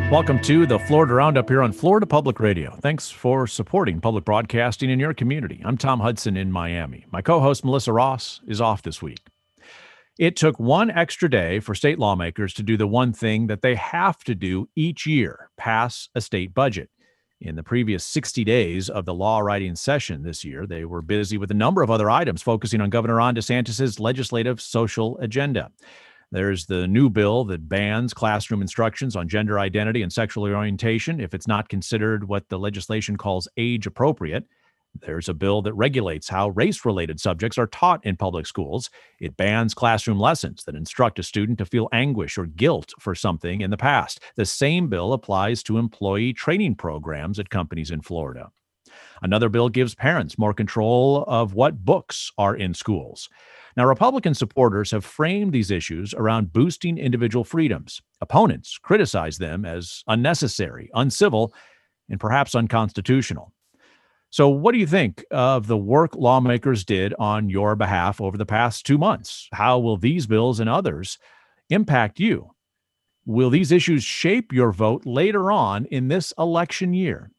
Welcome to the Florida Roundup here on Florida Public Radio. Thanks for supporting public broadcasting in your community. I'm Tom Hudson in Miami. My co-host Melissa Ross is off this week. It took one extra day for state lawmakers to do the one thing that they have to do each year, pass a state budget. In the previous 60 days of the law writing session this year, they were busy with a number of other items focusing on Governor Ron DeSantis' legislative social agenda. There's the new bill that bans classroom instructions on gender identity and sexual orientation if it's not considered what the legislation calls age appropriate. There's a bill that regulates how race-related subjects are taught in public schools. It bans classroom lessons that instruct a student to feel anguish or guilt for something in the past. The same bill applies to employee training programs at companies in Florida. Another bill gives parents more control of what books are in schools. Now, Republican supporters have framed these issues around boosting individual freedoms. Opponents criticize them as unnecessary, uncivil, and perhaps unconstitutional. So what do you think of the work lawmakers did on your behalf over the past 2 months? How will these bills and others impact you? Will these issues shape your vote later on in this election year?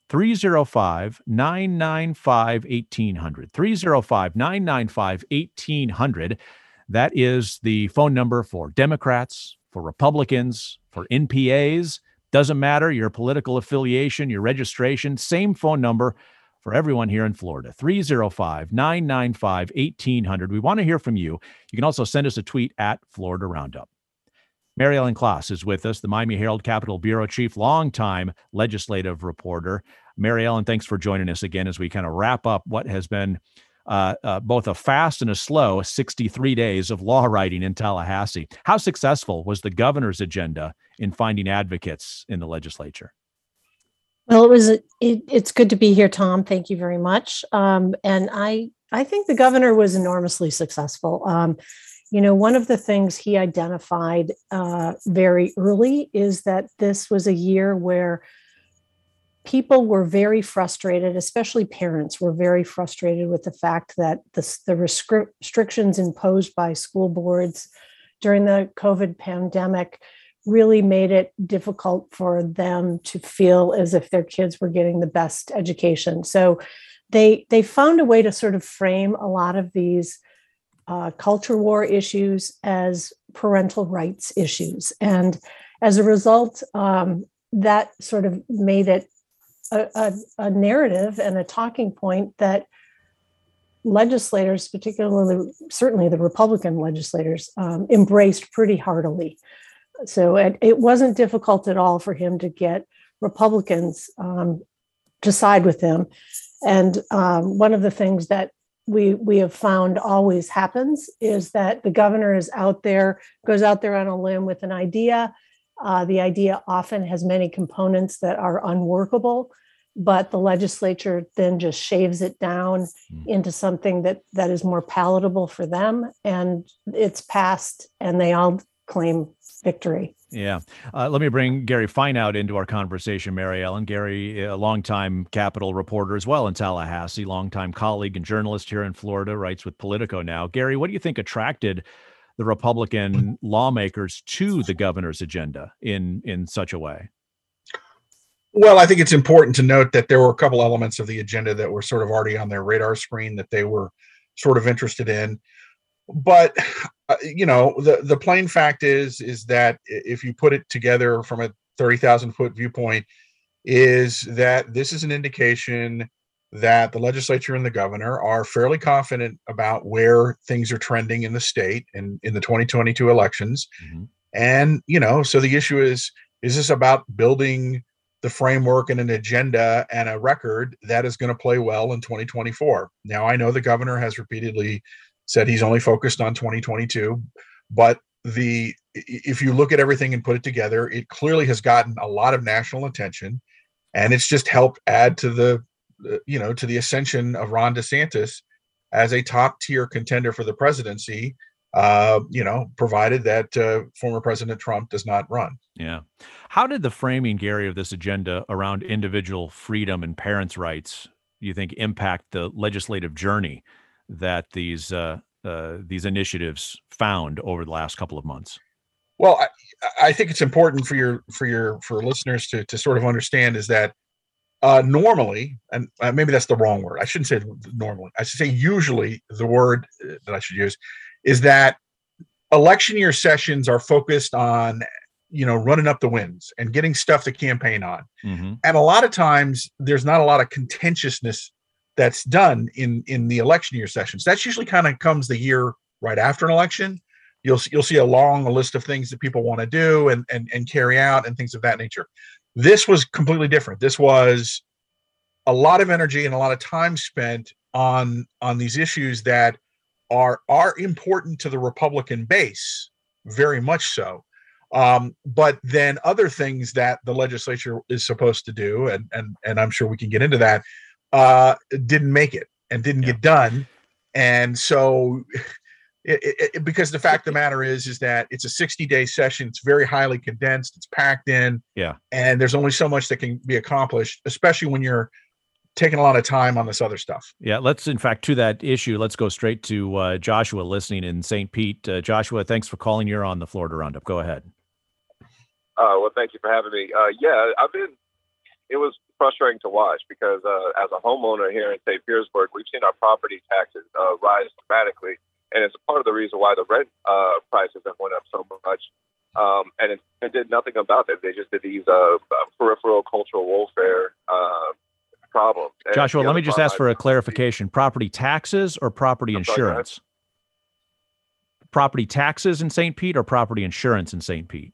305-995-1800. 305-995-1800. That is the phone number for Democrats, for Republicans, for NPAs. Doesn't matter your political affiliation, your registration, same phone number for everyone here in Florida. 305-995-1800. We want to hear from you. You can also send us a tweet at Florida Roundup. Mary Ellen Klas is with us, the Miami Herald Capitol Bureau Chief, longtime legislative reporter. Mary Ellen, thanks for joining us again as we kind of wrap up what has been both a fast and a slow 63 days of law writing in Tallahassee. How successful was the governor's agenda in finding advocates in the legislature? Well, it's good to be here, Tom. Thank you very much. And I think the governor was enormously successful. One of the things he identified very early is that this was a year where people were very frustrated, especially parents were very frustrated with the fact that the restrictions imposed by school boards during the COVID pandemic really made it difficult for them to feel as if their kids were getting the best education. So they found a way to sort of frame a lot of these culture war issues as parental rights issues. And as a result, that sort of made it a narrative and a talking point that legislators, particularly certainly the Republican legislators, embraced pretty heartily. So it wasn't difficult at all for him to get Republicans to side with him. And one of the things that we have found always happens is that the governor goes out there on a limb with an idea. The idea often has many components that are unworkable, but the legislature then just shaves it down into something that is more palatable for them. And it's passed and they all claim victory. Yeah. Let me bring Gary Fineout into our conversation, Mary Ellen. Gary, a longtime Capitol reporter as well in Tallahassee, longtime colleague and journalist here in Florida, writes with Politico now. Gary, what do you think attracted the Republican lawmakers to the governor's agenda in such a way? Well, I think it's important to note that there were a couple elements of the agenda that were sort of already on their radar screen that they were sort of interested in. But, the plain fact is that if you put it together from a 30,000 foot viewpoint, is that this is an indication that the legislature and the governor are fairly confident about where things are trending in the state and in the 2022 elections. Mm-hmm. And, so the issue is this about building the framework and an agenda and a record that is going to play well in 2024? Now, I know the governor has repeatedly said he's only focused on 2022, but if you look at everything and put it together, it clearly has gotten a lot of national attention, and it's just helped add to the ascension of Ron DeSantis as a top tier contender for the presidency, provided that former President Trump does not run. Yeah. How did the framing, Gary, of this agenda around individual freedom and parents' rights, you think, impact the legislative journey that these initiatives found over the last couple of months? Well, I think it's important for listeners to sort of understand is that normally, and maybe that's the wrong word. I shouldn't say normally. I should say usually. The word that I should use is that election year sessions are focused on, running up the wins and getting stuff to campaign on. Mm-hmm. And a lot of times there's not a lot of contentiousness that's done in the election year sessions. That's usually kind of comes the year right after an election. You'll see a long list of things that people want to do and carry out and things of that nature. This was completely different. This was a lot of energy and a lot of time spent on these issues that are important to the Republican base, very much so. But then other things that the legislature is supposed to do, and I'm sure we can get into that, didn't make it and didn't get done. And so because the fact of the matter is that it's a 60-day session. It's very highly condensed. It's packed in. Yeah. And there's only so much that can be accomplished, especially when you're taking a lot of time on this other stuff. Yeah. Let's, in fact, to that issue, let's go straight to Joshua listening in St. Pete. Joshua, thanks for calling. You're on the Florida Roundup. Go ahead. Well, thank you for having me. It was frustrating to watch because as a homeowner here in St. Petersburg, we've seen our property taxes rise dramatically. And it's part of the reason why the rent prices have went up so much. And it did nothing about that. They just did these peripheral cultural welfare problems. And Joshua, let me just ask for a clarification. Property taxes or property insurance? Property taxes in St. Pete or property insurance in St. Pete?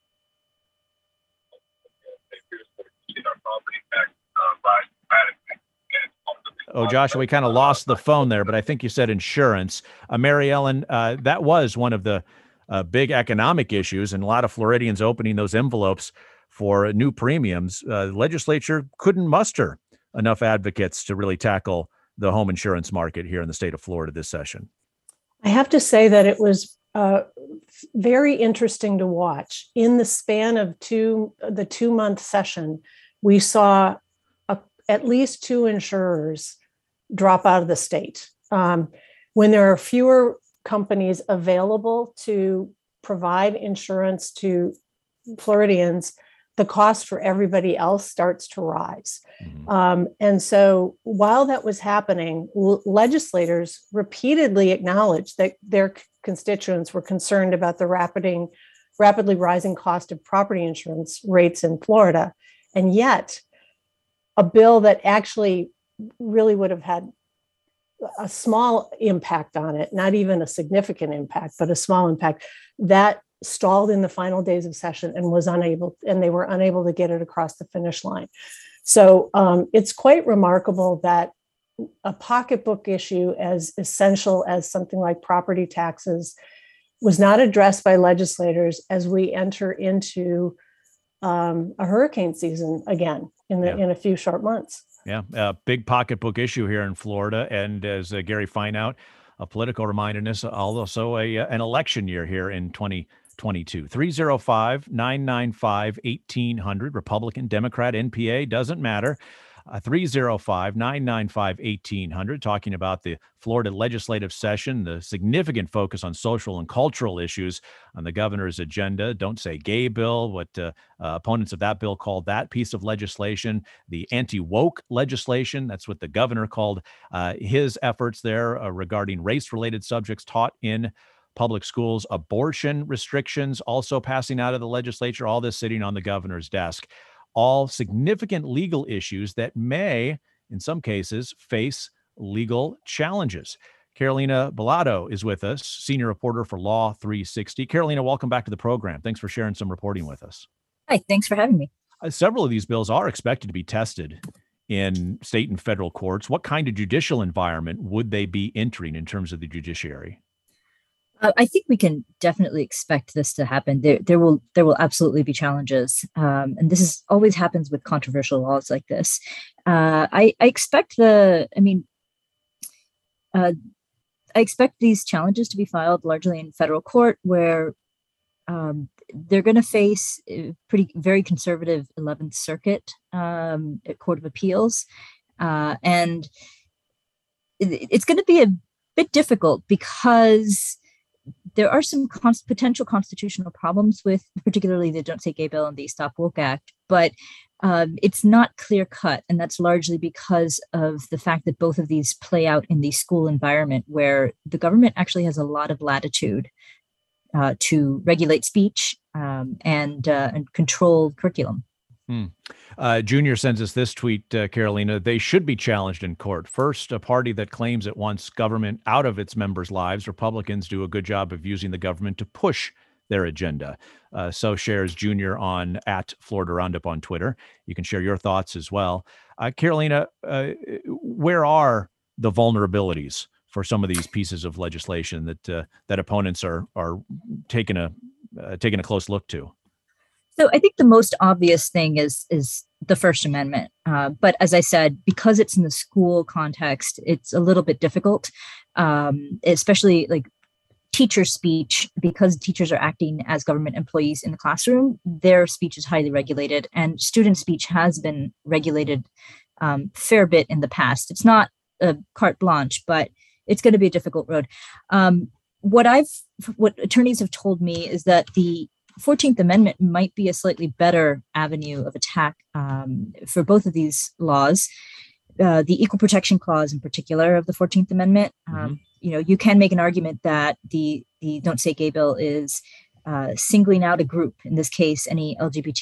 Oh, Joshua, we kind of lost the phone there, but I think you said insurance. Mary Ellen, that was one of the big economic issues, and a lot of Floridians opening those envelopes for new premiums. The legislature couldn't muster enough advocates to really tackle the home insurance market here in the state of Florida this session. I have to say that it was very interesting to watch. In the span of the 2-month session, we saw at least 2 insurers drop out of the state. When there are fewer companies available to provide insurance to Floridians, the cost for everybody else starts to rise. Mm-hmm. And so while that was happening, legislators repeatedly acknowledged that their constituents were concerned about the rapidly rising cost of property insurance rates in Florida. And yet, a bill that actually really would have had a small impact on it, not even a significant impact, but a small impact, that stalled in the final days of session and they were unable to get it across the finish line. So it's quite remarkable that a pocketbook issue as essential as something like property taxes was not addressed by legislators as we enter into a hurricane season again in a few short months. Yeah, a big pocketbook issue here in Florida. And as Gary Fineout, a political remindedness, also an election year here in 2022. 305-995-1800, Republican, Democrat, NPA, doesn't matter. 305-995-1800, talking about the Florida legislative session, the significant focus on social and cultural issues on the governor's agenda. Don't Say Gay bill, what opponents of that bill called that piece of legislation. The anti-woke legislation, that's what the governor called his efforts there regarding race-related subjects taught in public schools. Abortion restrictions also passing out of the legislature, all this sitting on the governor's desk. All significant legal issues that may, in some cases, face legal challenges. Carolina Bellato is with us, senior reporter for Law 360. Carolina, welcome back to the program. Thanks for sharing some reporting with us. Hi, thanks for having me. Several of these bills are expected to be tested in state and federal courts. What kind of judicial environment would they be entering in terms of the judiciary? I think we can definitely expect this to happen. There will absolutely be challenges, and this always happens with controversial laws like this. I expect these challenges to be filed largely in federal court, where they're going to face a very conservative 11th Circuit Court of Appeals, and it's going to be a bit difficult because there are some potential constitutional problems with particularly the Don't Say Gay bill and the Stop Woke Act, but it's not clear cut. And that's largely because of the fact that both of these play out in the school environment where the government actually has a lot of latitude to regulate speech and control curriculum. Junior sends us this tweet, Carolina. They should be challenged in court. First, a party that claims it wants government out of its members' lives. Republicans do a good job of using the government to push their agenda. So shares Junior on @Florida Roundup on Twitter. You can share your thoughts as well. Carolina, where are the vulnerabilities for some of these pieces of legislation that opponents are taking a close look to? So I think the most obvious thing is the First Amendment. But as I said, because it's in the school context, it's a little bit difficult, especially like teacher speech, because teachers are acting as government employees in the classroom. Their speech is highly regulated, and student speech has been regulated fair bit in the past. It's not a carte blanche, but it's going to be a difficult road. What attorneys have told me is that the 14th Amendment might be a slightly better avenue of attack for both of these laws. The Equal Protection Clause in particular of the 14th Amendment, you can make an argument that the Don't Say Gay bill is singling out a group, in this case, any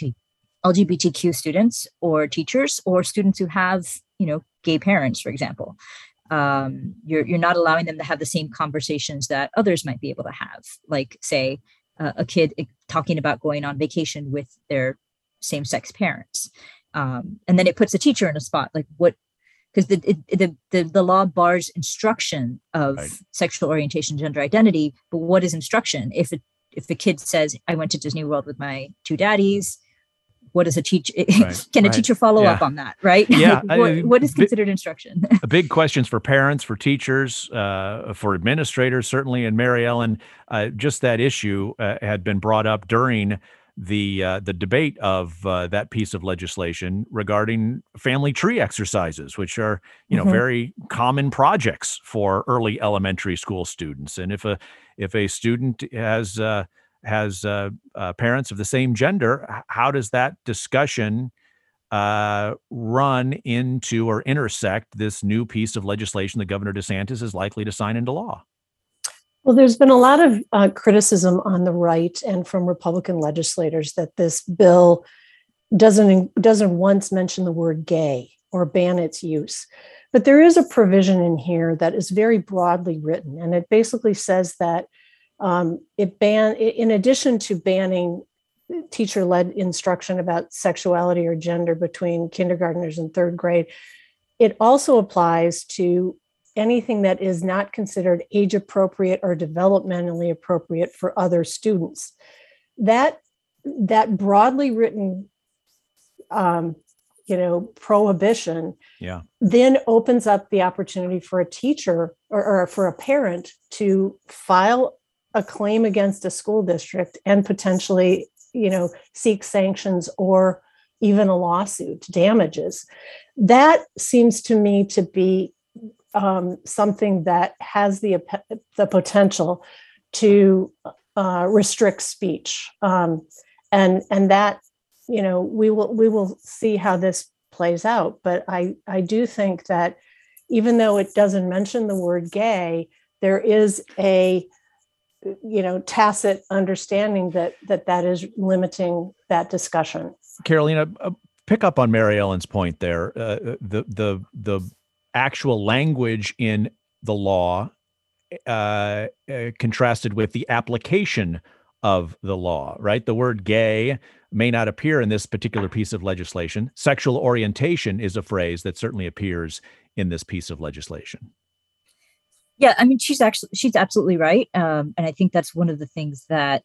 LGBTQ students or teachers or students who have, gay parents, for example. You're not allowing them to have the same conversations that others might be able to have, like, say, a kid talking about going on vacation with their same-sex parents. And then it puts a teacher in a spot, like what, because the law bars instruction of sexual orientation, gender identity, but what is instruction? If the kid says, I went to Disney World with my two daddies, what does a teacher, can a teacher follow up on that, right? Yeah. What is considered instruction? Big questions for parents, for teachers, for administrators, certainly. And Mary Ellen, just that issue had been brought up during the debate of that piece of legislation regarding family tree exercises, which are, very common projects for early elementary school students. And if a student has parents of the same gender, how does that discussion run into or intersect this new piece of legislation that Governor DeSantis is likely to sign into law? Well, there's been a lot of criticism on the right and from Republican legislators that this bill doesn't once mention the word gay or ban its use. But there is a provision in here that is very broadly written, and it basically says that in addition to banning teacher-led instruction about sexuality or gender between kindergartners and third grade, it also applies to anything that is not considered age appropriate or developmentally appropriate for other students. That broadly written prohibition then opens up the opportunity for a teacher or for a parent to file a claim against a school district and potentially, seek sanctions or even a lawsuit, damages. That seems to me to be something that has the potential to restrict speech, and that we will see how this plays out. But I do think that even though it doesn't mention the word gay, there is a tacit understanding that is limiting that discussion. Carolina, pick up on Mary Ellen's point there. The actual language in the law contrasted with the application of the law, right? The word gay may not appear in this particular piece of legislation. Sexual orientation is a phrase that certainly appears in this piece of legislation. Yeah, I mean, she's absolutely right, and I think that's one of the things that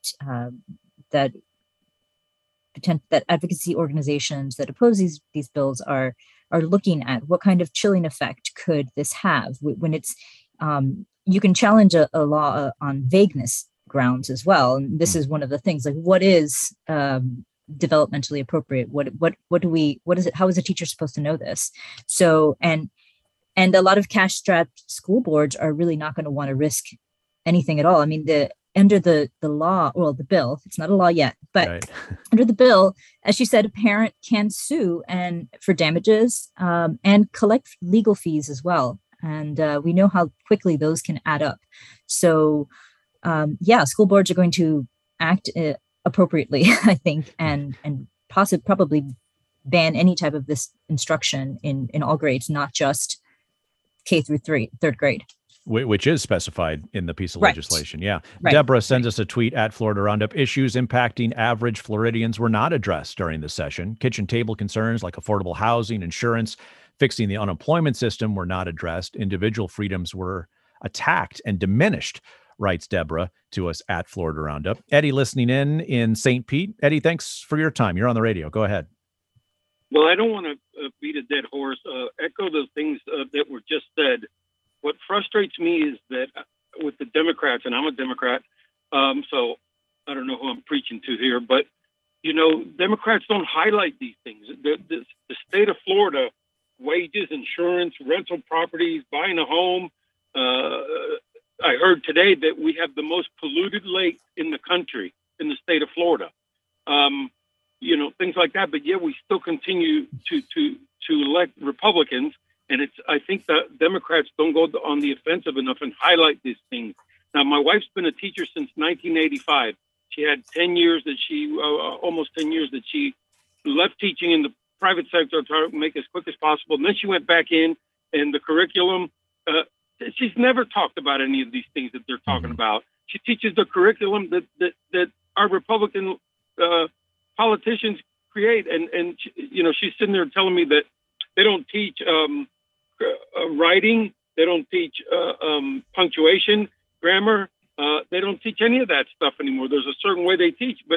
advocacy organizations that oppose these bills are looking at. What kind of chilling effect could this have when it's you can challenge a law on vagueness grounds as well, and this is one of the things. Like, what is developmentally appropriate? What is it? How is a teacher supposed to know this? So and a lot of cash-strapped school boards are really not going to want to risk anything at all. I mean, under the law, well, the bill, it's not a law yet, but Right. under the bill, as you said, a parent can sue and for damages and collect legal fees as well. And we know how quickly those can add up. So, school boards are going to act appropriately, I think, and probably ban any type of this instruction in all grades, not just K through third grade. Which is specified in the piece of Right. legislation. Yeah. Right. Deborah sends us a tweet at Florida Roundup. Issues impacting average Floridians were not addressed during the session. Kitchen table concerns like affordable housing, insurance, fixing the unemployment system were not addressed. Individual freedoms were attacked and diminished, writes Deborah to us at Florida Roundup. Eddie listening in St. Pete. Eddie, thanks for your time. You're on the radio. Go ahead. Well, I don't want to beat a dead horse. Echo the things that were just said. What frustrates me is that with the Democrats, and I'm a Democrat, so I don't know who I'm preaching to here, but, Democrats don't highlight these things. The state of Florida, wages, insurance, rental properties, buying a home. I heard today that we have the most polluted lake in the country, in the state of Florida. Things like that. But yeah, we still continue to elect Republicans. And I think that Democrats don't go on the offensive enough and highlight these things. Now, my wife's been a teacher since 1985. She had 10 years almost 10 years that she left teaching in the private sector to try to make as quick as possible. And then she went back in, and the curriculum, she's never talked about any of these things that they're talking about. She teaches the curriculum that our Republican politicians create. And she's sitting there telling me that they don't teach writing. They don't teach punctuation, grammar. They don't teach any of that stuff anymore. There's a certain way they teach. But,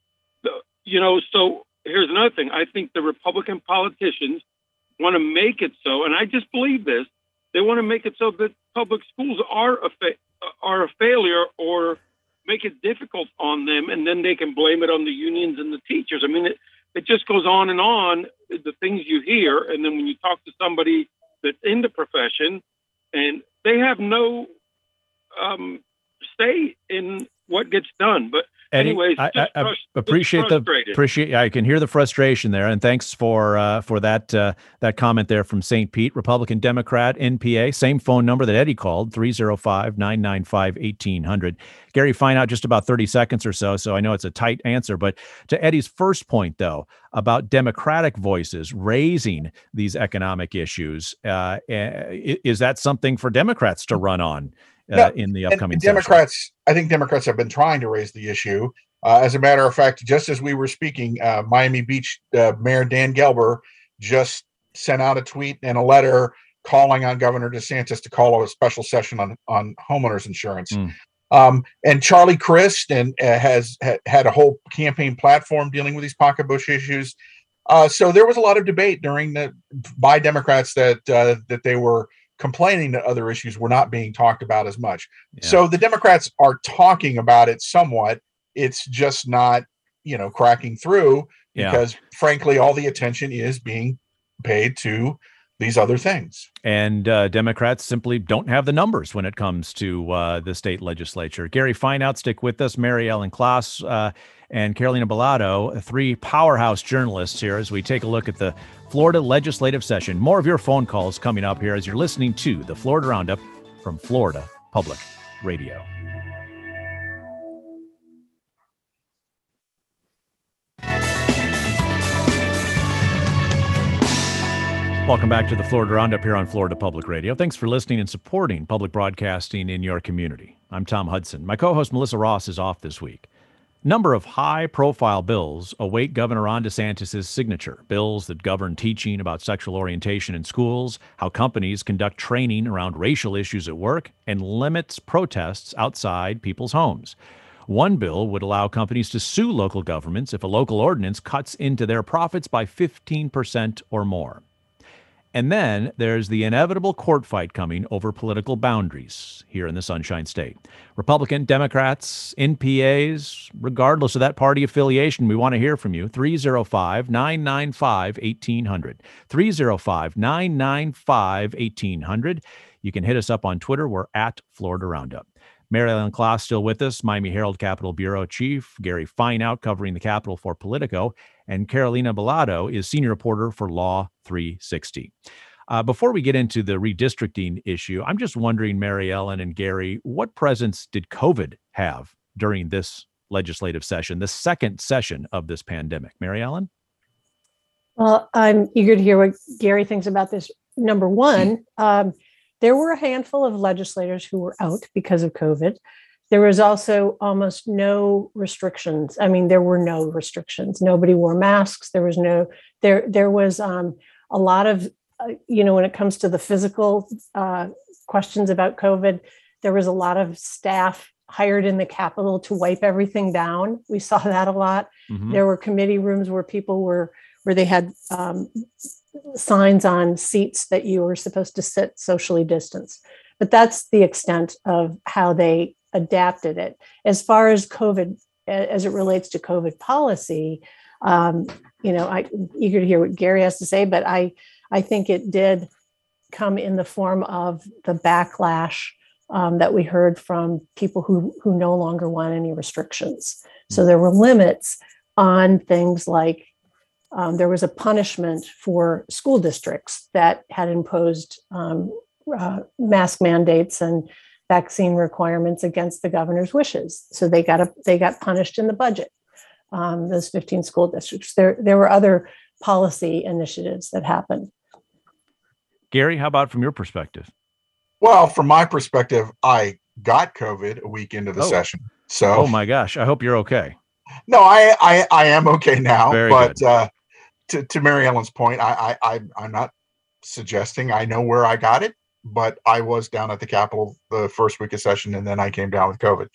so here's another thing. I think the Republican politicians want to make it so, and I just believe this, they want to make it so that public schools are a failure or make it difficult on them, and then they can blame it on the unions and the teachers. I mean, it just goes on, the things you hear. And then when you talk to somebody that's in the profession, and they have no say in what gets done. But Eddie, anyways, I appreciate. I can hear the frustration there, and thanks for that comment there from St. Pete. Republican, Democrat, NPA, same phone number that Eddie called, 305-995-1800. Gary, find out just about 30 seconds or so I know it's a tight answer. But to Eddie's first point, though, about Democratic voices raising these economic issues, is that something for Democrats to run on? In the upcoming Democrats, session. I think Democrats have been trying to raise the issue. As a matter of fact, just as we were speaking, Miami Beach Mayor Dan Gelber just sent out a tweet and a letter calling on Governor DeSantis to call a special session on homeowners insurance. And Charlie Crist has had a whole campaign platform dealing with these pocketbook issues. So there was a lot of debate by Democrats that they were complaining that other issues were not being talked about as much. Yeah. So the Democrats are talking about it somewhat. It's just not, cracking through because frankly, all the attention is being paid to these other things. And Democrats simply don't have the numbers when it comes to the state legislature. Gary Fineout, stick with us. Mary Ellen Klaas and Carolina Bellado, three powerhouse journalists here as we take a look at the Florida legislative session. More of your phone calls coming up here as you're listening to the Florida Roundup from Florida Public Radio. Welcome back to the Florida Roundup here on Florida Public Radio. Thanks for listening and supporting public broadcasting in your community. I'm Tom Hudson. My co-host Melissa Ross is off this week. Number of high-profile bills await Governor Ron DeSantis' signature. Bills that govern teaching about sexual orientation in schools, how companies conduct training around racial issues at work, and limits protests outside people's homes. One bill would allow companies to sue local governments if a local ordinance cuts into their profits by 15% or more. And then there's the inevitable court fight coming over political boundaries here in the Sunshine State. Republican, Democrats, NPAs, regardless of that party affiliation, we want to hear from you. 305-995-1800. 305-995-1800. You can hit us up on Twitter. We're at Florida Roundup. Mary Ellen Klaas still with us, Miami Herald Capitol Bureau Chief, Gary Fineout covering the Capitol for Politico, and Carolina Bellado is senior reporter for Law 360. Before we get into the redistricting issue, I'm just wondering, Mary Ellen and Gary, what presence did COVID have during this legislative session, the second session of this pandemic? Mary Ellen? Well, I'm eager to hear what Gary thinks about this. Number one, there were a handful of legislators who were out because of COVID. There was also almost no restrictions. I mean, there were no restrictions. Nobody wore masks. There was a lot of, when it comes to the physical questions about COVID, there was a lot of staff hired in the Capitol to wipe everything down. We saw that a lot. Mm-hmm. There were committee rooms where where they had signs on seats that you were supposed to sit socially distanced. But that's the extent of how they adapted it. As far as COVID, as it relates to COVID policy, I'm eager to hear what Gary has to say, but I think it did come in the form of the backlash that we heard from people who no longer want any restrictions. So there were limits on things like there was a punishment for school districts that had imposed mask mandates and vaccine requirements against the governor's wishes. So they got punished in the budget. Those 15 school districts. There were other policy initiatives that happened. Gary, how about from your perspective? Well, from my perspective, I got COVID a week into the session. So, oh my gosh, I hope you're okay. No, I am okay now. Very but good. To Mary Ellen's point, I'm not suggesting I know where I got it, but I was down at the Capitol the first week of session, and then I came down with COVID.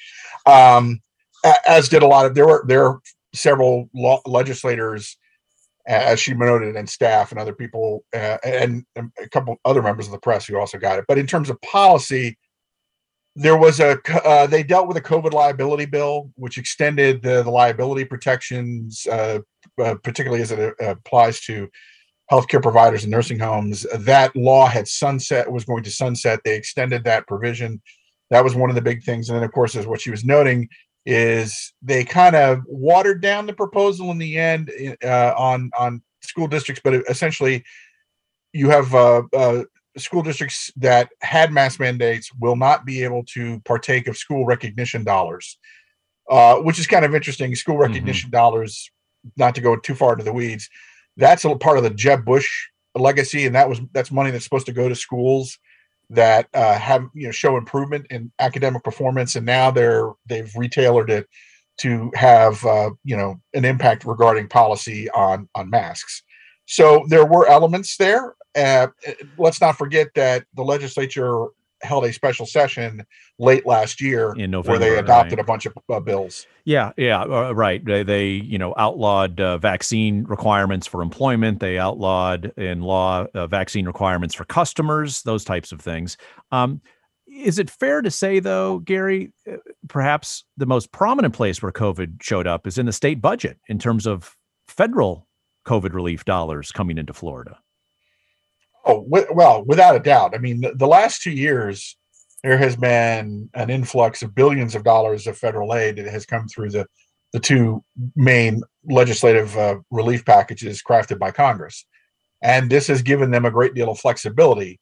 As did a lot of there were several legislators, as she noted, and staff and other people, and a couple other members of the press who also got it. But in terms of policy, there was they dealt with a COVID liability bill, which extended the liability protections, particularly as it applies to healthcare providers and nursing homes. That law was going to sunset. They extended that provision. That was one of the big things. And then, of course, as what she was noting, is they kind of watered down the proposal in the end on school districts, but essentially you have school districts that had mask mandates will not be able to partake of school recognition dollars, which is kind of interesting. School recognition dollars, not to go too far into the weeds, that's a part of the Jeb Bush legacy, and that's money that's supposed to go to schools that have show improvement in academic performance, and now they've retailored it to have an impact regarding policy on masks. So there were elements there. Let's not forget that the legislature held a special session late last year in November, where they adopted a bunch of bills. Yeah, right. They outlawed vaccine requirements for employment. They outlawed in law vaccine requirements for customers, those types of things. Is it fair to say, though, Gary, perhaps the most prominent place where COVID showed up is in the state budget in terms of federal COVID relief dollars coming into Florida? Oh, well, without a doubt. I mean, the last 2 years, there has been an influx of billions of dollars of federal aid that has come through the two main legislative relief packages crafted by Congress. And this has given them a great deal of flexibility.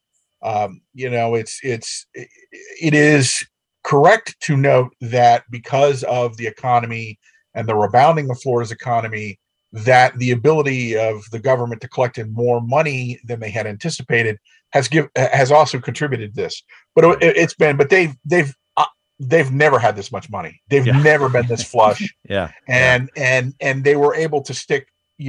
It is correct to note that because of the economy and the rebounding of Florida's economy, that the ability of the government to collect in more money than they had anticipated has also contributed to this. But they've never had this much money. They've never been this flush. And they were able to stick,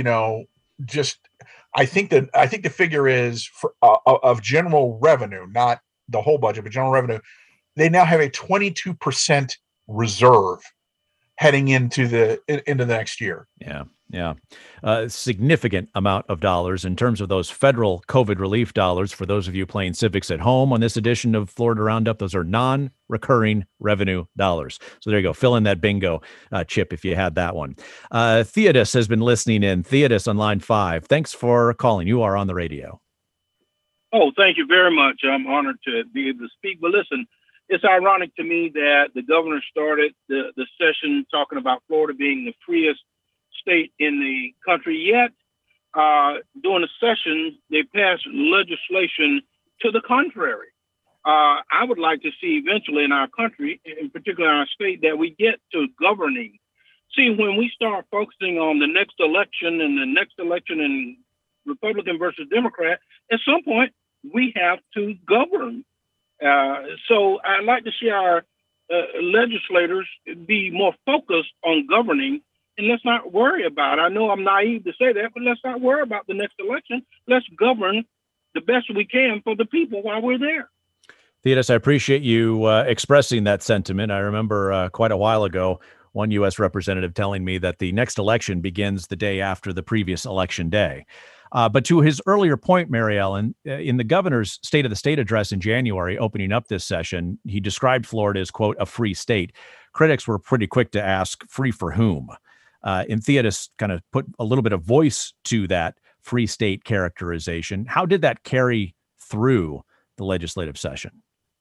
I think the figure is of general revenue, not the whole budget, but general revenue. They now have a 22% reserve heading into the next year. Yeah. A significant amount of dollars in terms of those federal COVID relief dollars. For those of you playing civics at home on this edition of Florida Roundup, those are non-recurring revenue dollars. So there you go. Fill in that bingo chip if you had that one. Theodis has been listening in. Theodis on line 5. Thanks for calling. You are on the radio. Oh, thank you very much. I'm honored to be able to speak. But listen, it's ironic to me that the governor started the session talking about Florida being the freest state in the country, yet during the session, they passed legislation to the contrary. I would like to see eventually in our country, in particular in our state, that we get to governing. See, when we start focusing on the next election and Republican versus Democrat, at some point we have to govern. So I'd like to see our legislators be more focused on governing, and let's not worry about it. I know I'm naive to say that, but let's not worry about the next election. Let's govern the best we can for the people while we're there. Theodos, I appreciate you expressing that sentiment. I remember quite a while ago, one U.S. representative telling me that the next election begins the day after the previous election day. But to his earlier point, Mary Ellen, in the governor's State of the State address in January, opening up this session, he described Florida as, quote, a free state. Critics were pretty quick to ask, free for whom? And Theodos kind of put a little bit of voice to that free state characterization. How did that carry through the legislative session?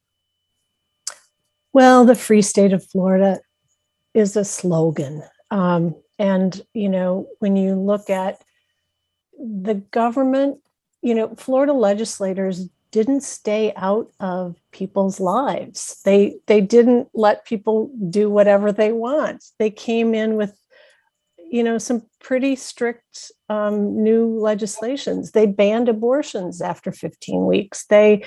Well, the free state of Florida is a slogan. And, when you look at the government, Florida legislators didn't stay out of people's lives. They didn't let people do whatever they want. They came in with, some pretty strict new legislations. They banned abortions after 15 weeks. They,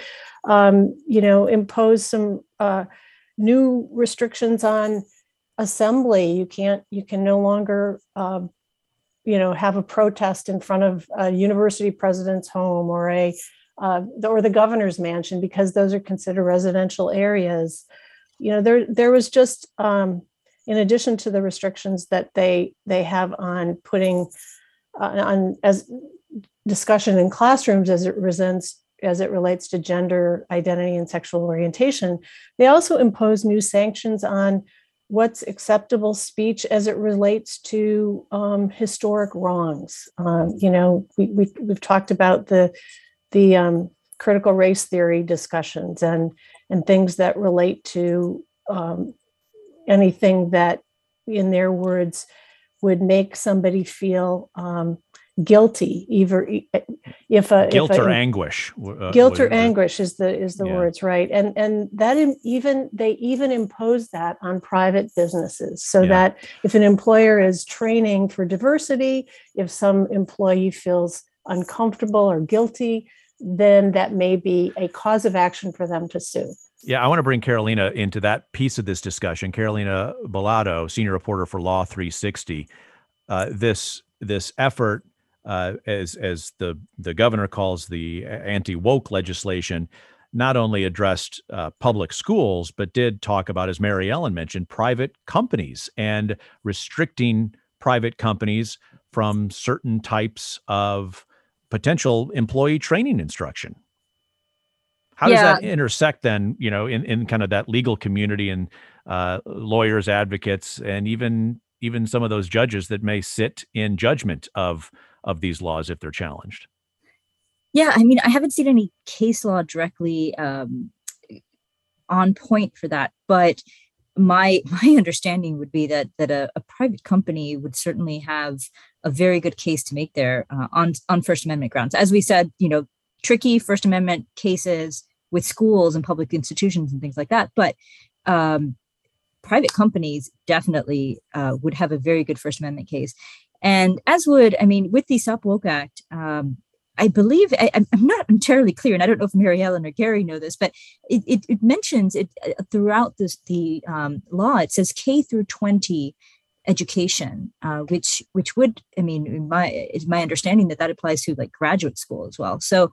imposed some new restrictions on assembly. You can no longer, have a protest in front of a university president's home or the governor's mansion, because those are considered residential areas. There was just, in addition to the restrictions that they have on putting on as discussion in classrooms as it relates to gender identity and sexual orientation, they also impose new sanctions on what's acceptable speech as it relates to historic wrongs. We've talked about the critical race theory discussions and things that relate to anything that, in their words, would make somebody feel guilty, either guilt or anguish. Guilt or anguish is the words, right? And that they even impose that on private businesses, so that if an employer is training for diversity, if some employee feels uncomfortable or guilty, then that may be a cause of action for them to sue. Yeah, I want to bring Carolina into that piece of this discussion. Carolina Bellado, senior reporter for Law 360. This effort, as the governor calls the anti-woke legislation, not only addressed public schools, but did talk about, as Mary Ellen mentioned, private companies and restricting private companies from certain types of potential employee training instruction. How does that intersect then, in kind of that legal community and lawyers, advocates, and even some of those judges that may sit in judgment of these laws if they're challenged? Yeah, I haven't seen any case law directly on point for that, but my understanding would be that a private company would certainly have a very good case to make there on First Amendment grounds. As we said, tricky First Amendment cases with schools and public institutions and things like that. But private companies definitely would have a very good First Amendment case. And as would, with the Stop Woke Act, I believe, I'm not entirely clear, and I don't know if Mary Ellen or Gary know this, but it mentions it throughout the law. It says K through 20 education, which would, it's my understanding that applies to like graduate school as well. So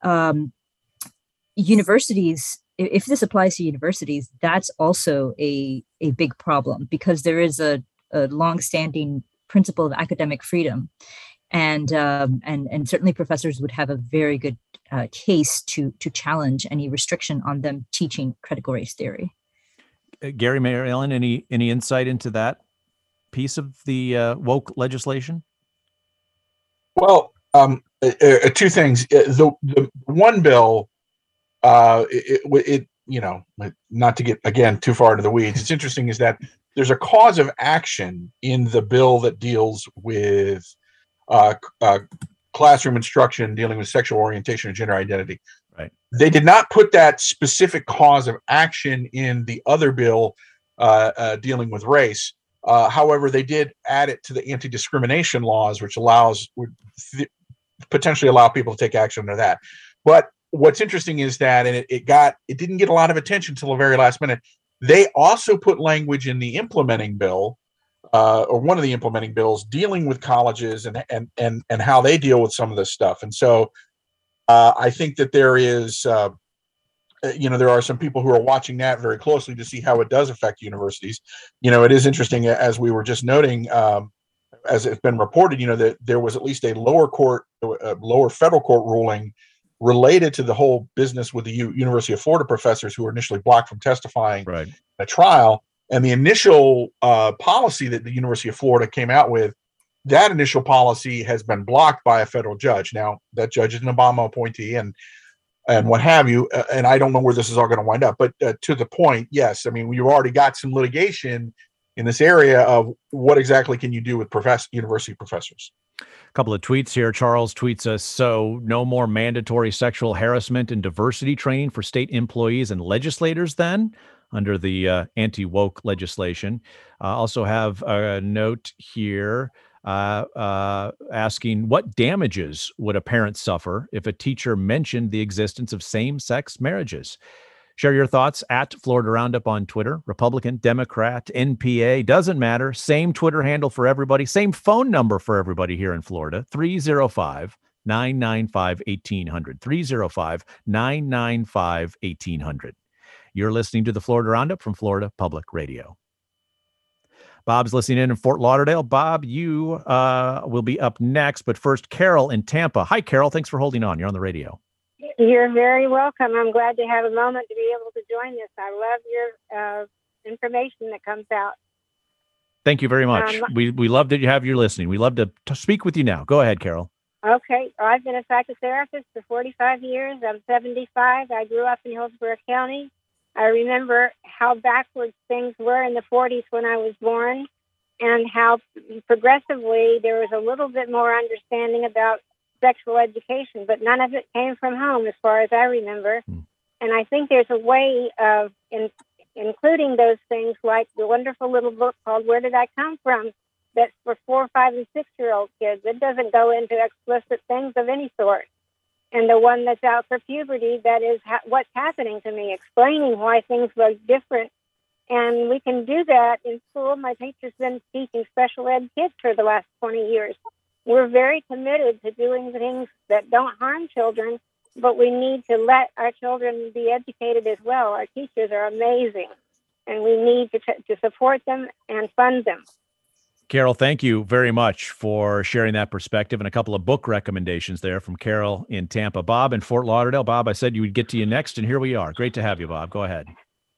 universities, if this applies to universities, that's also a big problem, because there is a longstanding principle of academic freedom. And certainly professors would have a very good case to challenge any restriction on them teaching critical race theory. Gary, Mary Ellen, any insight into that piece of the woke legislation? Well, two things. The one bill, not to get again too far into the weeds, it's interesting is that there's a cause of action in the bill that deals with classroom instruction dealing with sexual orientation and gender identity. Right. They did not put that specific cause of action in the other bill dealing with race. However, they did add it to the anti-discrimination laws, which would potentially allow people to take action under that. But what's interesting is that, and it didn't get a lot of attention until the very last minute. They also put language in the implementing bill, or one of the implementing bills, dealing with colleges and how they deal with some of this stuff. And so I think that there is, there are some people who are watching that very closely to see how it does affect universities. It is interesting, as we were just noting, as it's been reported, that there was at least a lower federal court ruling related to the whole business with the University of Florida professors who were initially blocked from testifying right. in a trial. And the initial policy that the University of Florida came out with, that initial policy has been blocked by a federal judge. Now, that judge is an Obama appointee and what have you. And I don't know where this is all going to wind up. But to the point, yes, I mean, we've already got some litigation in this area of what exactly can you do with university professors. A couple of tweets here. Charles tweets us, so no more mandatory sexual harassment and diversity training for state employees and legislators then, under the anti-woke legislation. Also have a note here asking, what damages would a parent suffer if a teacher mentioned the existence of same-sex marriages? Share your thoughts at Florida Roundup on Twitter. Republican, Democrat, NPA, doesn't matter. Same Twitter handle for everybody. Same phone number for everybody here in Florida, 305-995-1800. 305-995-1800. You're listening to the Florida Roundup from Florida Public Radio. Bob's listening in Fort Lauderdale. Bob, you will be up next, but first, Carol in Tampa. Hi, Carol. Thanks for holding on. You're on the radio. You're very welcome. I'm glad to have a moment to be able to join this. I love your information that comes out. Thank you very much. We love that you have your listening. We love to speak with you now. Go ahead, Carol. Okay. I've been a psychotherapist for 45 years. I'm 75. I grew up in Hillsborough County. I remember how backwards things were in the 40s when I was born, and how progressively there was a little bit more understanding about sexual education, but none of it came from home as far as I remember. And I think there's a way of including those things, like the wonderful little book called Where Did I Come From? That's for 4, 5, and 6-year-old kids. It doesn't go into explicit things of any sort. And the one that's out for puberty, that is what's happening to me, explaining why things look different. And we can do that in school. My teacher's been teaching special ed kids for the last 20 years. We're very committed to doing things that don't harm children, but we need to let our children be educated as well. Our teachers are amazing, and we need to support them and fund them. Carol, thank you very much for sharing that perspective, and a couple of book recommendations there from Carol in Tampa. Bob in Fort Lauderdale. Bob, I said you would get to you next, and here we are. Great to have you, Bob. Go ahead.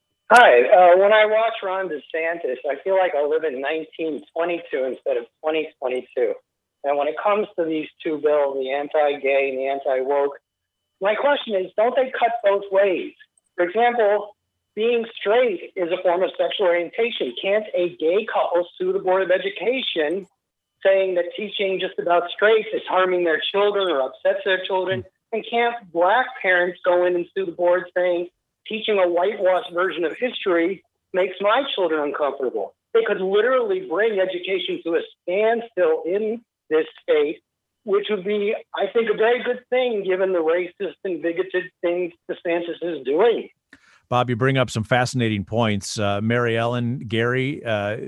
Hi. When I watch Ron DeSantis, I feel like I live in 1922 instead of 2022. And when it comes to these two bills, the anti-gay and the anti-woke, my question is, don't they cut both ways? For example, being straight is a form of sexual orientation. Can't a gay couple sue the Board of Education saying that teaching just about straight is harming their children or upsets their children? And can't Black parents go in and sue the board saying teaching a whitewashed version of history makes my children uncomfortable? They could literally bring education to a standstill in this state, which would be, I think, a very good thing given the racist and bigoted things DeSantis is doing. Bob, you bring up some fascinating points. Mary Ellen, Gary,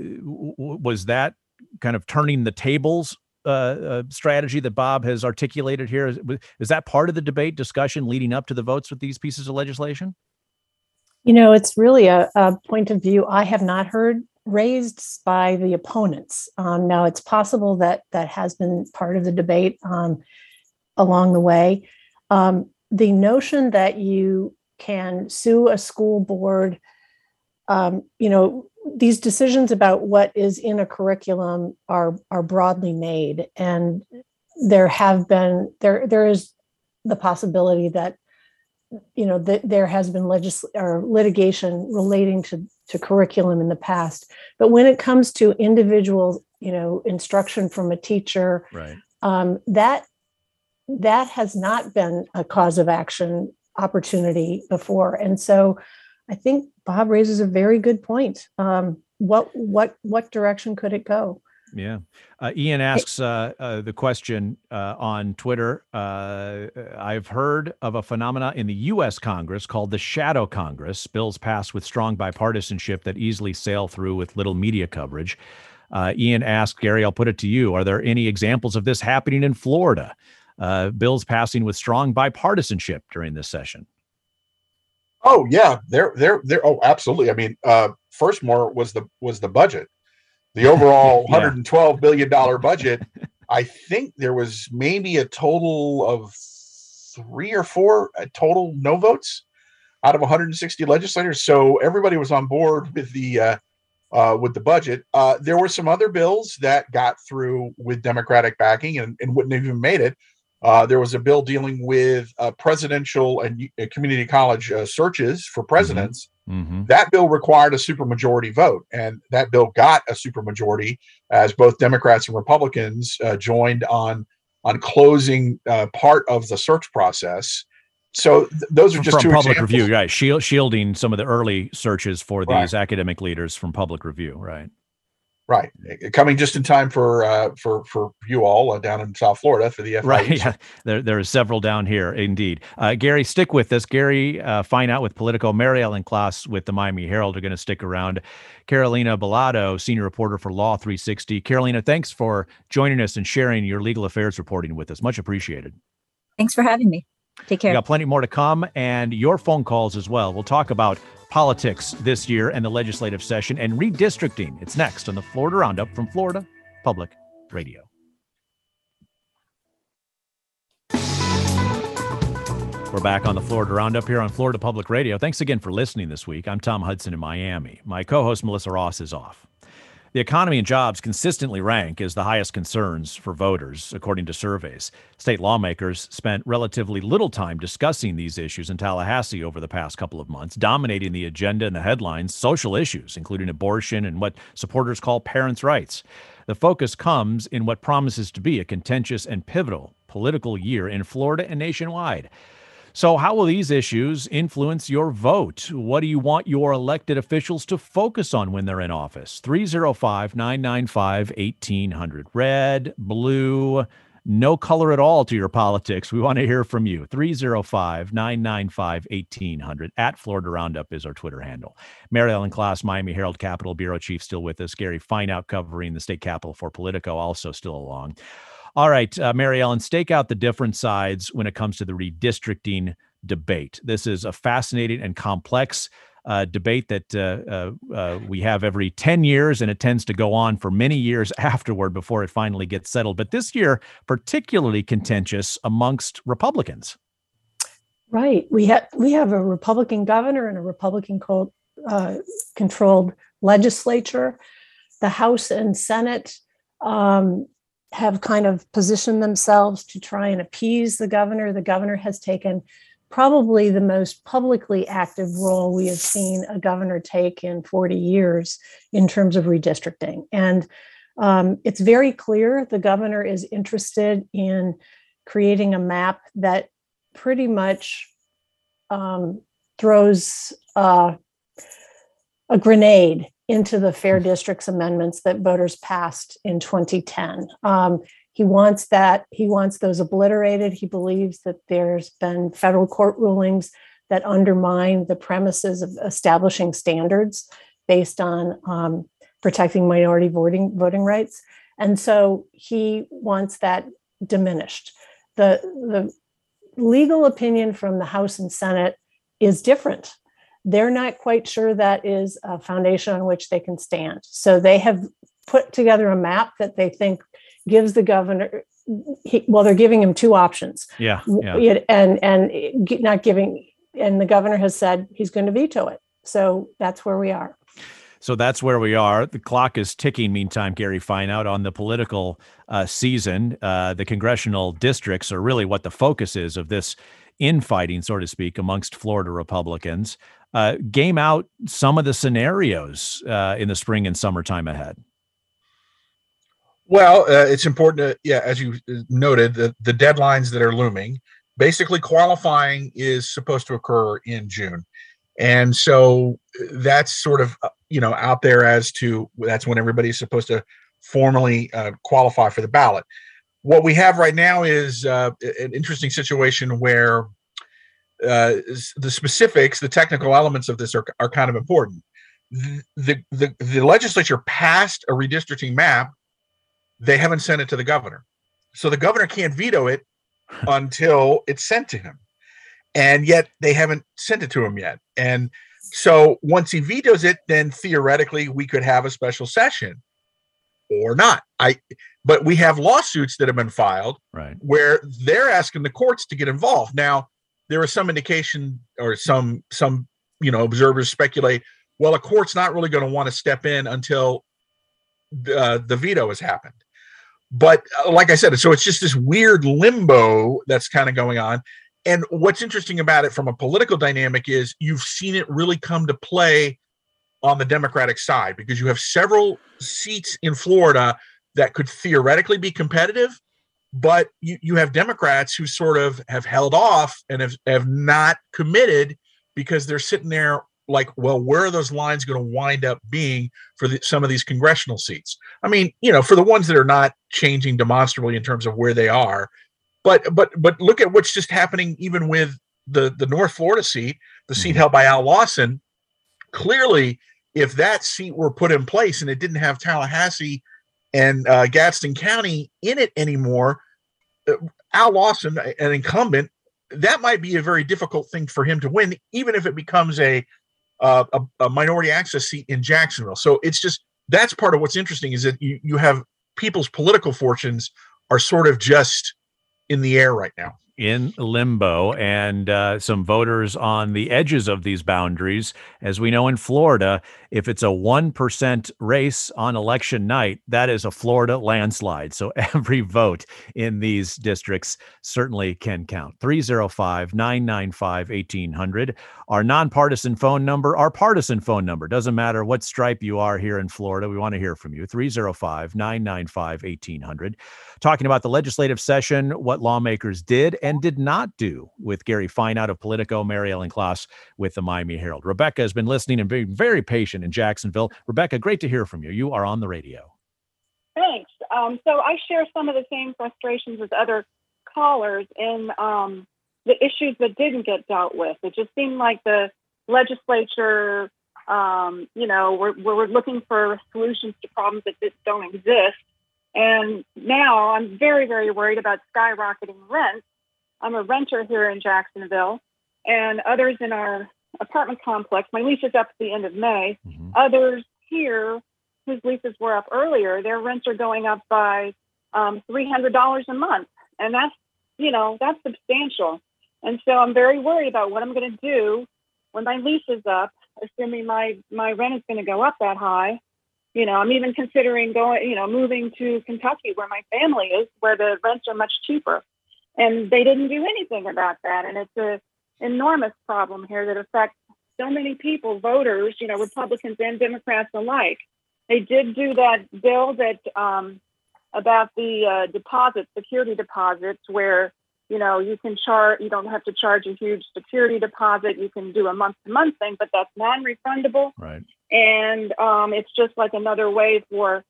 was that kind of turning the tables strategy that Bob has articulated here? Is that part of the debate discussion leading up to the votes with these pieces of legislation? It's really a point of view I have not heard raised by the opponents. Now, it's possible that has been part of the debate along the way. The notion that you can sue a school board, these decisions about what is in a curriculum are broadly made, and there is the possibility that there has been litigation relating to curriculum in the past. But when it comes to individual, instruction from a teacher, right, that has not been a cause of action opportunity before. And so I think Bob raises a very good point. What direction could it go? Yeah. Ian asks the question on Twitter. I've heard of a phenomena in the U.S. Congress called the shadow Congress, bills passed with strong bipartisanship that easily sail through with little media coverage. Ian asked, Gary, I'll put it to you. Are there any examples of this happening in Florida? Bills passing with strong bipartisanship during this session. Oh, yeah. There. Oh, absolutely. I mean, first more was the budget. The overall $112 billion budget, I think there was maybe a total of 3 or 4 total no votes out of 160 legislators. So everybody was on board with the budget. There were some other bills that got through with Democratic backing and wouldn't have even made it. There was a bill dealing with presidential and community college searches for presidents. Mm-hmm. That bill required a supermajority vote, and that bill got a supermajority as both Democrats and Republicans joined on closing part of the search process. So those are just from two public examples. review, right? Shielding some of the early searches for these academic leaders from public review, right? Right, coming just in time for you all down in South Florida for the FIU. Right, yeah. There are several down here, indeed. Gary, stick with us. Gary Fineout with Politico, Mary Ellen Klaas with the Miami Herald are going to stick around. Carolina Bellado, senior reporter for Law 360. Carolina, thanks for joining us and sharing your legal affairs reporting with us. Much appreciated. Thanks for having me. Take care. We got plenty more to come, and your phone calls as well. We'll talk about politics this year and the legislative session and redistricting. It's next on the Florida Roundup from Florida Public Radio. We're back on the Florida Roundup here on Florida Public Radio. Thanks again for listening this week. I'm Tom Hudson in Miami. My co-host Melissa Ross is off. The economy and jobs consistently rank as the highest concerns for voters, according to surveys. State lawmakers spent relatively little time discussing these issues in Tallahassee over the past couple of months, dominating the agenda and the headlines, social issues, including abortion and what supporters call parents' rights. The focus comes in what promises to be a contentious and pivotal political year in Florida and nationwide. So how will these issues influence your vote? What do you want your elected officials to focus on when they're in office? 305-995-1800. Red, blue, no color at all to your politics. We want to hear from you. 305-995-1800. At Florida Roundup is our Twitter handle. Mary Ellen Klaas, Miami Herald Capitol Bureau Chief, still with us. Gary Fineout covering the state capitol for Politico, also still along. All right, Mary Ellen, stake out the different sides when it comes to the redistricting debate. This is a fascinating and complex debate that we have every 10 years, and it tends to go on for many years afterward before it finally gets settled. But this year, particularly contentious amongst Republicans. Right. We have a Republican governor and a Republican controlled legislature. The House and Senate have kind of positioned themselves to try and appease the governor. The governor has taken probably the most publicly active role we have seen a governor take in 40 years in terms of redistricting. And it's very clear the governor is interested in creating a map that pretty much throws a grenade into the Fair Districts amendments that voters passed in 2010. He wants those obliterated. He believes that there's been federal court rulings that undermine the premises of establishing standards based on protecting minority voting rights. And so he wants that diminished. The legal opinion from the House and Senate is different. They're not quite sure that is a foundation on which they can stand. So they have put together a map that they think gives the governor, they're giving him two options. Yeah. And not giving, and the governor has said he's going to veto it. So that's where we are. So that's where we are. The clock is ticking, meantime, Gary Fineout, on the political season. The congressional districts are really what the focus is of this infighting, so to speak, amongst Florida Republicans. Game out some of the scenarios in the spring and summertime ahead. Well, it's important to, as you noted, the deadlines that are looming. Basically, qualifying is supposed to occur in June. And so that's sort of, out there as to that's when everybody's supposed to formally qualify for the ballot. What we have right now is an interesting situation where the specifics, the technical elements of this are kind of important. The legislature passed a redistricting map. They haven't sent it to the governor. So the governor can't veto it until it's sent to him. And yet they haven't sent it to him yet. And so once he vetoes it, then theoretically we could have a special session or not. But we have lawsuits that have been filed where they're asking the courts to get involved. Now, there is some indication or some observers speculate, well, a court's not really going to want to step in until the veto has happened. But like I said, so it's just this weird limbo that's kind of going on. And what's interesting about it from a political dynamic is you've seen it really come to play on the Democratic side, because you have several seats in Florida that could theoretically be competitive, but you have Democrats who sort of have held off and have not committed because they're sitting there like, well, where are those lines going to wind up being for some of these congressional seats? I mean, for the ones that are not changing demonstrably in terms of where they are, but look at what's just happening even with the North Florida seat, the seat held by Al Lawson. Clearly, if that seat were put in place and it didn't have Tallahassee and Gadsden County in it anymore, Al Lawson, an incumbent, that might be a very difficult thing for him to win, even if it becomes a minority access seat in Jacksonville. So it's just, that's part of what's interesting, is that you have people's political fortunes are sort of just in the air right now. In limbo, and some voters on the edges of these boundaries. As we know in Florida, if it's a 1% race on election night, that is a Florida landslide. So every vote in these districts certainly can count. 305-995-1800, our nonpartisan phone number, our partisan phone number. Doesn't matter what stripe you are here in Florida. We want to hear from you. 305-995-1800. Talking about the legislative session, what lawmakers did and did not do, with Gary Fine out of Politico, Mary Ellen Klaas with the Miami Herald. Rebecca has been listening and being very patient in Jacksonville. Rebecca, great to hear from you. You are on the radio. Thanks. So I share some of the same frustrations as other callers in the issues that didn't get dealt with. It just seemed like the legislature, we're looking for solutions to problems that just don't exist. And now I'm very, very worried about skyrocketing rents. I'm a renter here in Jacksonville, and others in our apartment complex. My lease is up at the end of May. Mm-hmm. Others here whose leases were up earlier, their rents are going up by $300 a month. And that's substantial. And so I'm very worried about what I'm going to do when my lease is up, assuming my rent is going to go up that high. I'm even considering moving to Kentucky, where my family is, where the rents are much cheaper. And they didn't do anything about that. And it's an enormous problem here that affects so many people, voters, Republicans and Democrats alike. They did do that bill that about the security deposits, where, you don't have to charge a huge security deposit. You can do a month-to-month thing, but that's non-refundable. Right. And it's just like another way for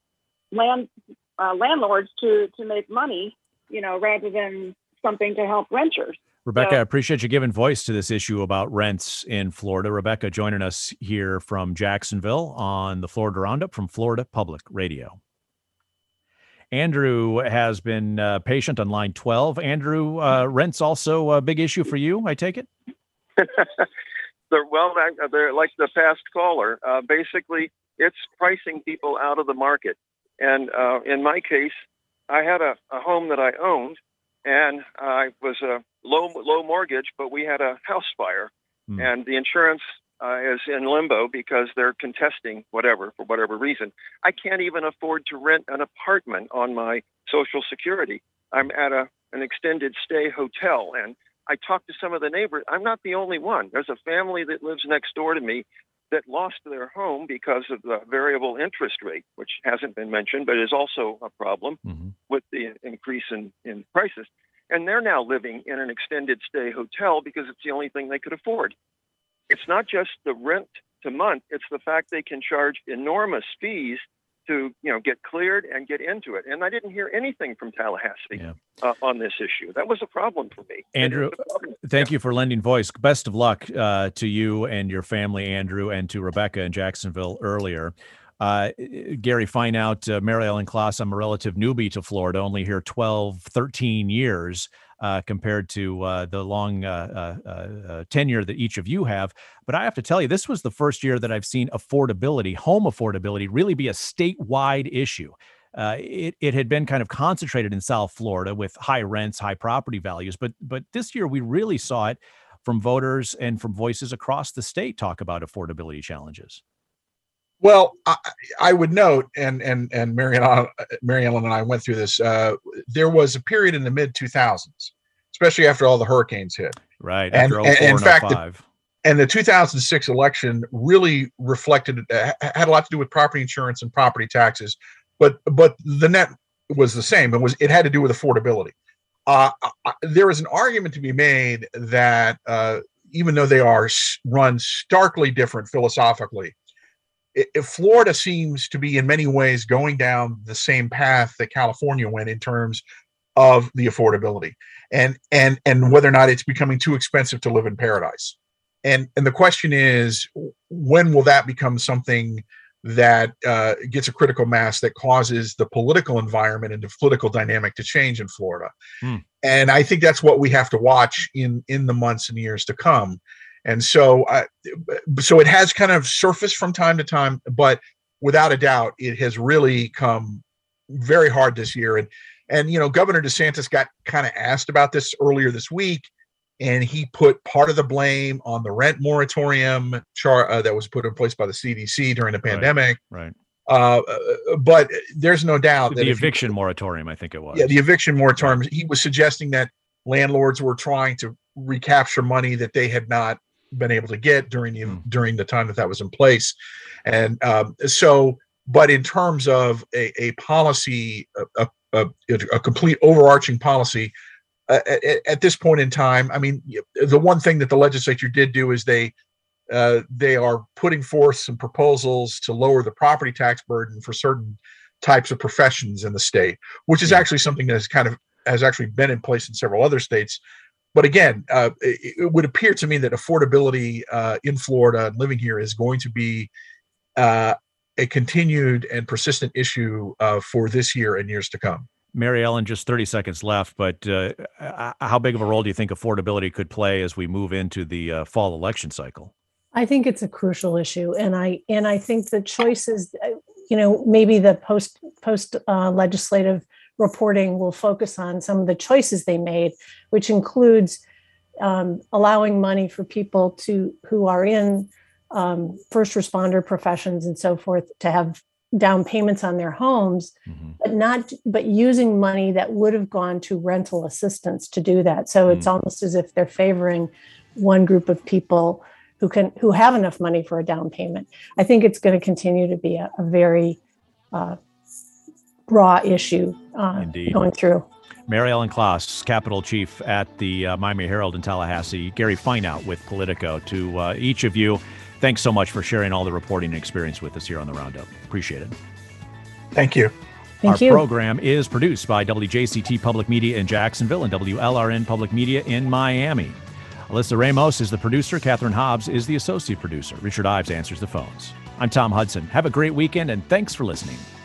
landlords to make money, rather than something to help renters. Rebecca, I appreciate you giving voice to this issue about rents in Florida. Rebecca joining us here from Jacksonville on the Florida Roundup from Florida Public Radio. Andrew has been patient on line 12. Andrew, rent's also a big issue for you, I take it? They're like the past caller. Basically, it's pricing people out of the market. And in my case, I had a home that I owned, and I was a low mortgage, but we had a house fire, and the insurance is in limbo because they're contesting for whatever reason. I can't even afford to rent an apartment on my Social Security. I'm at an extended stay hotel, and I talked to some of the neighbors. I'm not the only one. There's a family that lives next door to me that lost their home because of the variable interest rate, which hasn't been mentioned, but is also a problem with the increase in prices. And they're now living in an extended stay hotel because it's the only thing they could afford. It's not just the rent to month, it's the fact they can charge enormous fees to, get cleared and get into it. And I didn't hear anything from Tallahassee on this issue. That was a problem for me. Andrew, thank you for lending voice. Best of luck to you and your family, Andrew, and to Rebecca in Jacksonville earlier. Gary, find out, Mary Ellen Klaas, I'm a relative newbie to Florida, only here 12, 13 years compared to the long tenure that each of you have. But I have to tell you, this was the first year that I've seen affordability, home affordability, really be a statewide issue. It had been kind of concentrated in South Florida with high rents, high property values. But this year, we really saw it from voters and from voices across the state talk about affordability challenges. Well, I would note, and Mary Ellen and I went through this. There was a period in the mid 2000s, especially after all the hurricanes hit. Right. And, after 04 in fact, 05. The 2006 election really reflected, had a lot to do with property insurance and property taxes, but the net was the same. It had to do with affordability. There is an argument to be made that even though they are run starkly different philosophically, Florida seems to be in many ways going down the same path that California went in terms of the affordability and whether or not it's becoming too expensive to live in paradise. And the question is, when will that become something that gets a critical mass that causes the political environment and the political dynamic to change in Florida? And I think that's what we have to watch in the months and years to come. And so it has kind of surfaced from time to time, but without a doubt, it has really come very hard this year. And Governor DeSantis got kind of asked about this earlier this week, and he put part of the blame on the rent moratorium that was put in place by the CDC during the pandemic. Right. But there's no doubt that the eviction moratorium, I think it was. Yeah, the eviction moratorium. He was suggesting that landlords were trying to recapture money that they had not been able to get during the time that was in place. And but in terms of a policy, a complete overarching policy, at this point in time, I mean, the one thing that the legislature did do is they are putting forth some proposals to lower the property tax burden for certain types of professions in the state, which is actually something that has actually been in place in several other states. But again, it would appear to me that affordability in Florida and living here is going to be a continued and persistent issue for this year and years to come. Mary Ellen, just 30 seconds left, but how big of a role do you think affordability could play as we move into the fall election cycle? I think it's a crucial issue, and I think the choices, maybe the post legislative reporting will focus on some of the choices they made, which includes allowing money for people who are in first responder professions and so forth to have down payments on their homes, but using money that would have gone to rental assistance to do that. So it's almost as if they're favoring one group of people who have enough money for a down payment. I think it's going to continue to be a very raw issue going through. Mary Ellen Klaas, Capitol Chief at the Miami Herald in Tallahassee, Gary Fineout with Politico. To each of you, thanks so much for sharing all the reporting and experience with us here on the Roundup. Appreciate it. Thank you. Thank you. Our program is produced by WJCT Public Media in Jacksonville and WLRN Public Media in Miami. Alyssa Ramos is the producer. Catherine Hobbs is the associate producer. Richard Ives answers the phones. I'm Tom Hudson. Have a great weekend, and thanks for listening.